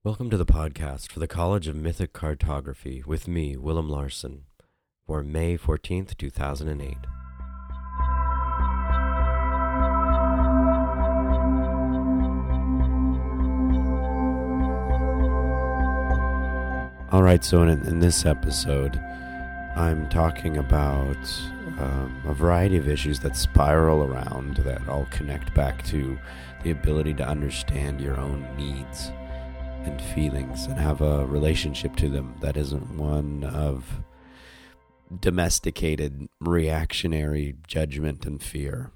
Welcome to the podcast for the College of Mythic Cartography with me, Willem Larson, for May 14th, 2008. Alright, so in this episode, I'm talking about a variety of issues that spiral around that all connect back to the ability to understand your own needs and feelings and have a relationship to them that isn't one of domesticated reactionary judgment and fear.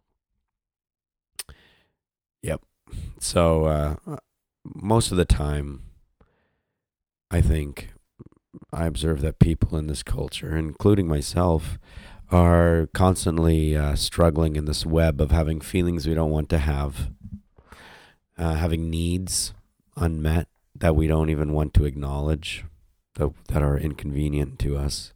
Yep. So most of the time, I think I observe that people in this culture, including myself, are constantly struggling in this web of having feelings we don't want to have, having needs unmet that we don't even want to acknowledge, that are inconvenient to us.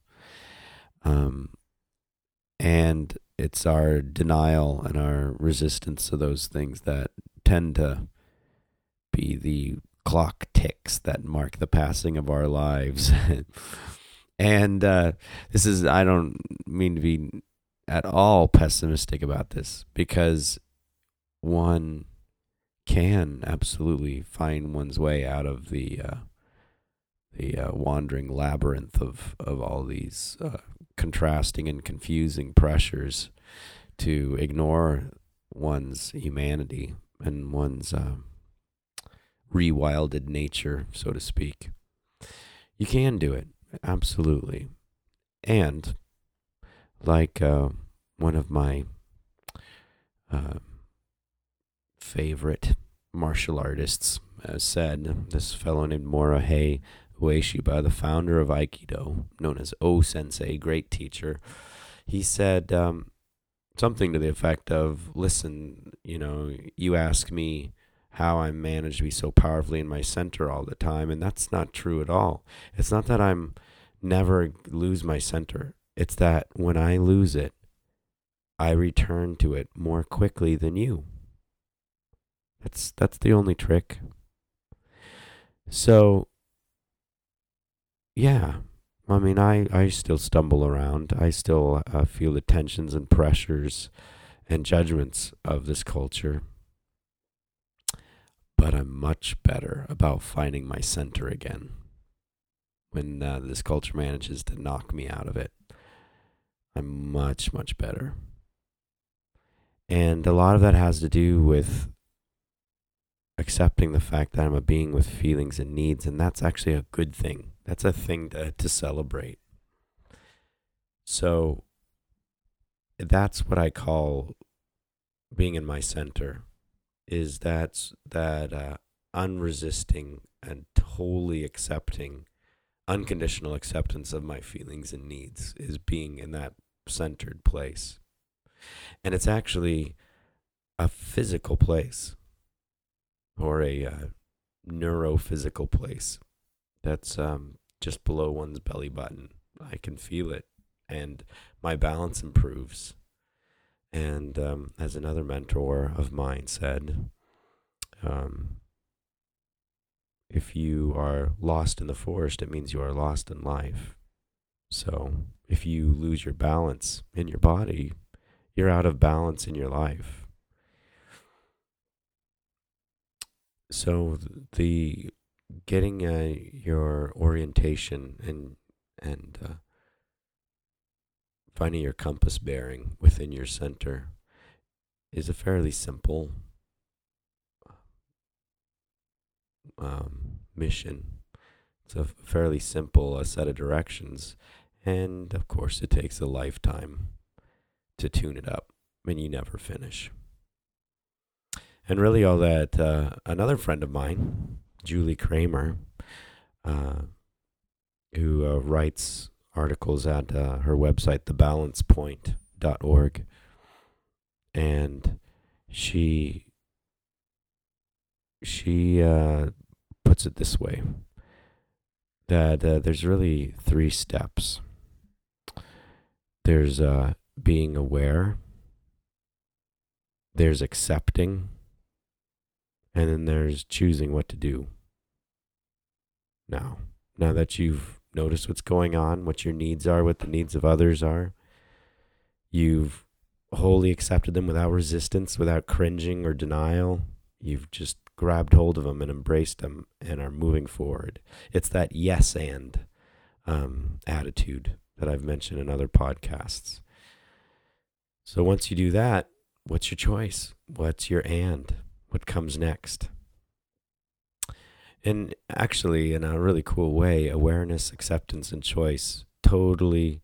And it's our denial and our resistance to those things that tend to be the clock ticks that mark the passing of our lives. And this is, I don't mean to be at all pessimistic about this, because one can absolutely find one's way out of the wandering labyrinth of all these contrasting and confusing pressures to ignore one's humanity and one's rewilded nature, so to speak. You can do it, absolutely. And like one of my favorite martial artists said, this fellow named Morihei Ueshiba, the founder of Aikido, known as O-Sensei, great teacher, he said something to the effect of, listen, you ask me how I manage to be so powerfully in my center all the time, and that's not true at all. It's not that I'm never lose my center. It's that when I lose it, I return to it more quickly than you. That's the only trick. So, yeah, I mean, I still stumble around. I still feel the tensions and pressures and judgments of this culture. But I'm much better about finding my center again when this culture manages to knock me out of it. I'm much, much better. And a lot of that has to do with accepting the fact that I'm a being with feelings and needs, and that's actually a good thing. That's a thing to celebrate. So that's what I call being in my center, is that unresisting and totally accepting, unconditional acceptance of my feelings and needs, is being in that centered place. And it's actually a physical place, or a neurophysical place that's just below one's belly button. I can feel it, and my balance improves. And as another mentor of mine said, if you are lost in the forest, it means you are lost in life. So if you lose your balance in your body, you're out of balance in your life. So the getting your orientation and finding your compass bearing within your center is a fairly simple mission. It's a fairly simple set of directions, and of course it takes a lifetime to tune it up, and you never finish. And really all that, another friend of mine, Julie Kramer, who writes articles at her website, thebalancepoint.org, and she puts it this way, that there's really 3 steps. There's being aware, there's accepting, and then there's choosing what to do. Now that you've noticed what's going on, what your needs are, what the needs of others are, you've wholly accepted them without resistance, without cringing or denial. You've just grabbed hold of them and embraced them and are moving forward. It's that yes and attitude that I've mentioned in other podcasts. So once you do that, what's your choice? What's your and? What comes next? And actually, in a really cool way, awareness, acceptance, and choice totally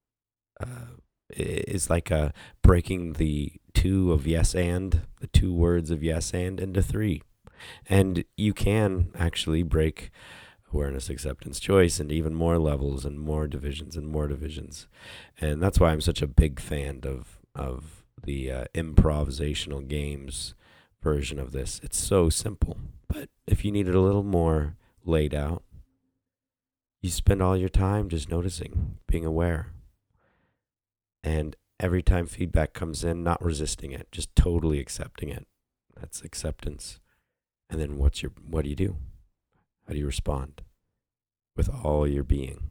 is like a breaking the two of yes and, the two words of yes and into three. And you can actually break awareness, acceptance, choice into even more levels and more divisions and more divisions. And that's why I'm such a big fan of the improvisational games version of this. It's so simple. But if you need it a little more laid out, you spend all your time just noticing, being aware. And every time feedback comes in, not resisting it, just totally accepting it. That's acceptance. And then what do you do? How do you respond with all your being?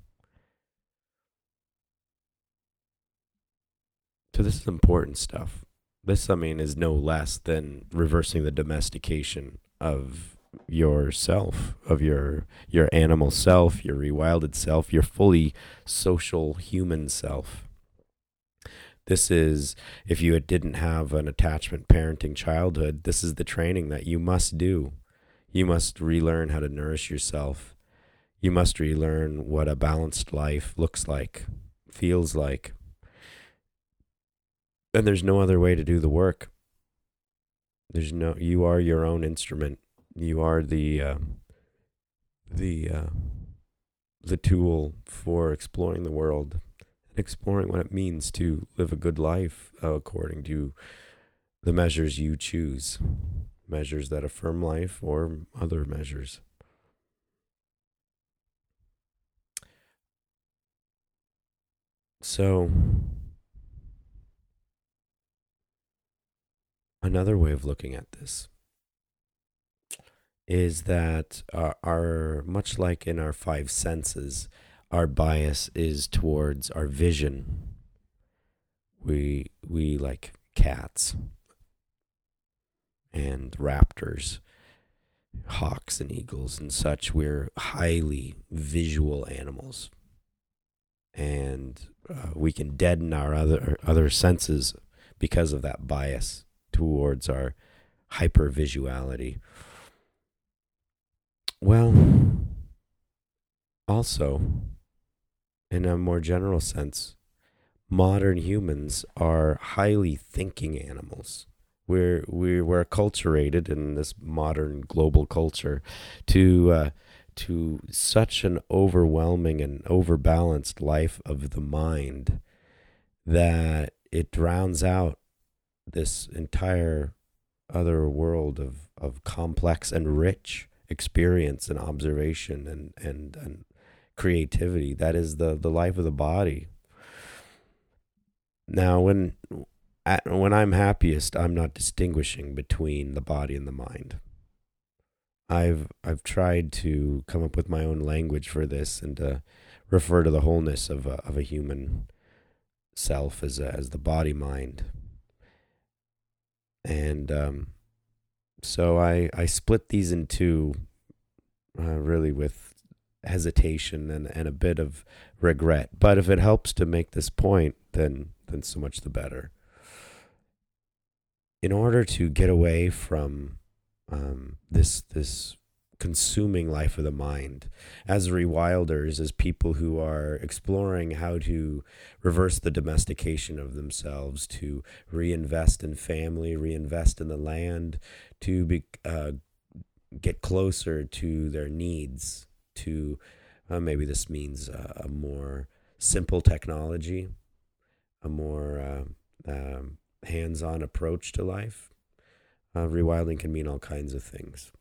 So this is important stuff. This, is no less than reversing the domestication of yourself, of your animal self, your rewilded self, your fully social human self. This is, if you didn't have an attachment parenting childhood, this is the training that you must do. You must relearn how to nourish yourself. You must relearn what a balanced life looks like, feels like. And there's no other way to do the work. You are your own instrument. You are the tool for exploring the world, exploring what it means to live a good life according to the measures you choose, measures that affirm life or other measures. So, another way of looking at this is that our much like in our five senses, our bias is towards our vision. We like cats and raptors, hawks and eagles and such. We're highly visual animals, and we can deaden our other senses because of that bias towards our hypervisuality. Well, also, in a more general sense, modern humans are highly thinking animals. We're acculturated in this modern global culture to such an overwhelming and overbalanced life of the mind that it drowns out this entire other world of complex and rich experience and observation and creativity. That is the life of the body. Now, when I'm happiest, I'm not distinguishing between the body and the mind. I've tried to come up with my own language for this and to refer to the wholeness of a human self as the body mind. And so I split these in two, really with hesitation and a bit of regret. But if it helps to make this point, then so much the better. In order to get away from this consuming life of the mind, as rewilders, as people who are exploring how to reverse the domestication of themselves, to reinvest in family, reinvest in the land, to get closer to their needs, to maybe this means a more simple technology, a more hands-on approach to life. Rewilding can mean all kinds of things.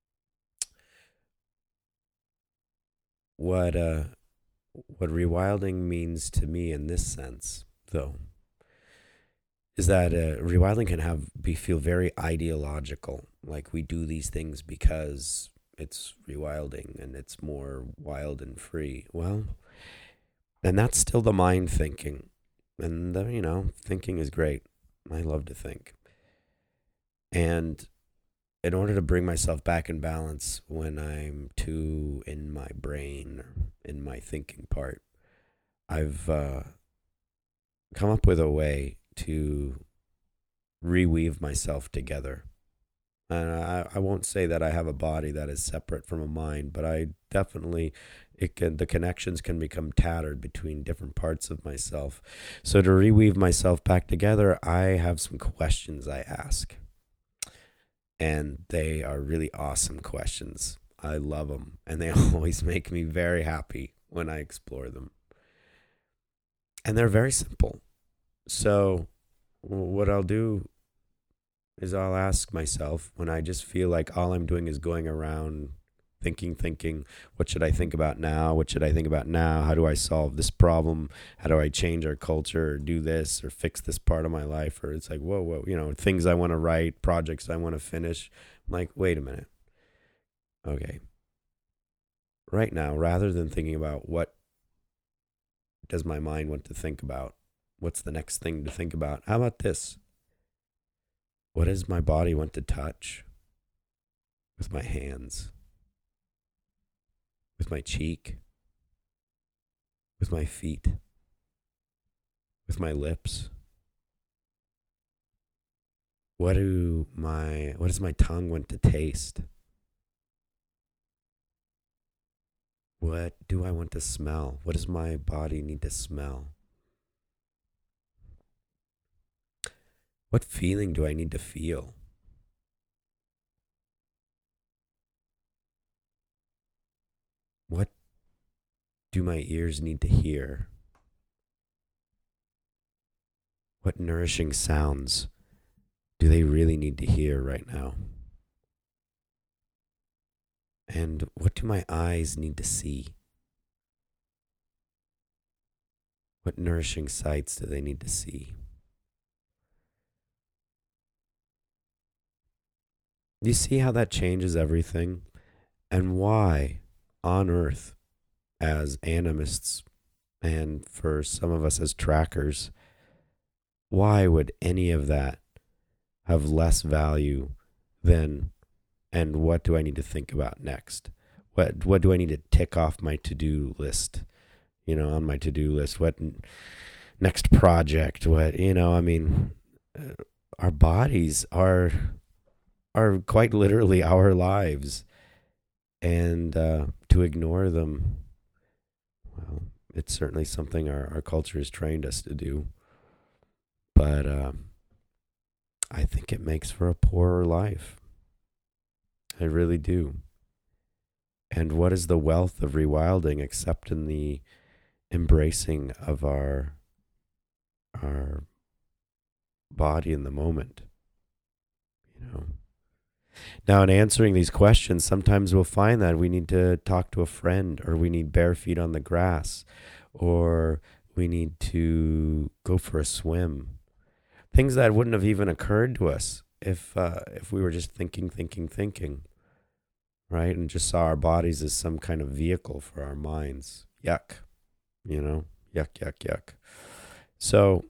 What rewilding means to me in this sense, though, is that rewilding can feel very ideological. Like we do these things because it's rewilding and it's more wild and free. Well, and that's still the mind thinking. And, thinking is great. I love to think. And in order to bring myself back in balance when I'm too in my brain, in my thinking part, I've come up with a way to reweave myself together. And I won't say that I have a body that is separate from a mind, but I definitely, the connections can become tattered between different parts of myself. So to reweave myself back together, I have some questions I ask. And they are really awesome questions. I love them. And they always make me very happy when I explore them. And they're very simple. So what I'll do is I'll ask myself when I just feel like all I'm doing is going around thinking, what should I think about now? What should I think about now? How do I solve this problem? How do I change our culture or do this or fix this part of my life? Or it's like, whoa, things I want to write, projects I want to finish. I'm like, wait a minute. Okay. Right now, rather than thinking about what does my mind want to think about, what's the next thing to think about? How about this? What does my body want to touch with my hands, with my cheek, with my feet, with my lips? What does my tongue want to taste? What do I want to smell? What does my body need to smell? What feeling do I need to feel? What do my ears need to hear? What nourishing sounds do they really need to hear right now? And what do my eyes need to see? What nourishing sights do they need to see? You see how that changes everything? And why on Earth, as animists, and for some of us as trackers, why would any of that have less value than, and what do I need to think about next? What do I need to tick off my to-do list? On my to-do list, what next project? Our bodies are quite literally our lives, and to ignore them, well, it's certainly something our culture has trained us to do, but I think it makes for a poorer life. I really do. And what is the wealth of rewilding except in the embracing of our body in the moment? Now, in answering these questions, sometimes we'll find that we need to talk to a friend, or we need bare feet on the grass, or we need to go for a swim. Things that wouldn't have even occurred to us if we were just thinking, right? And just saw our bodies as some kind of vehicle for our minds. Yuck. Yuck. So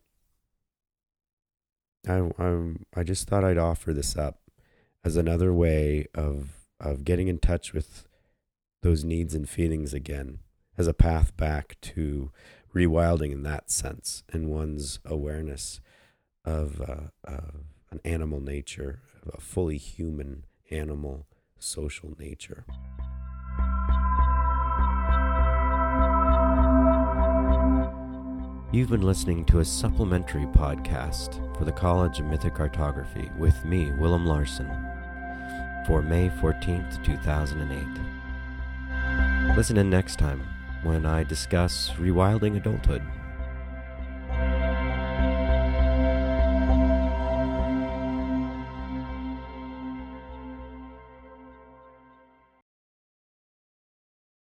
I just thought I'd offer this up as another way of getting in touch with those needs and feelings again, as a path back to rewilding in that sense, in one's awareness of an animal nature, of a fully human animal social nature. You've been listening to a supplementary podcast for the College of Mythic Cartography with me, Willem Larson, for May 14th, 2008. Listen in next time when I discuss rewilding adulthood.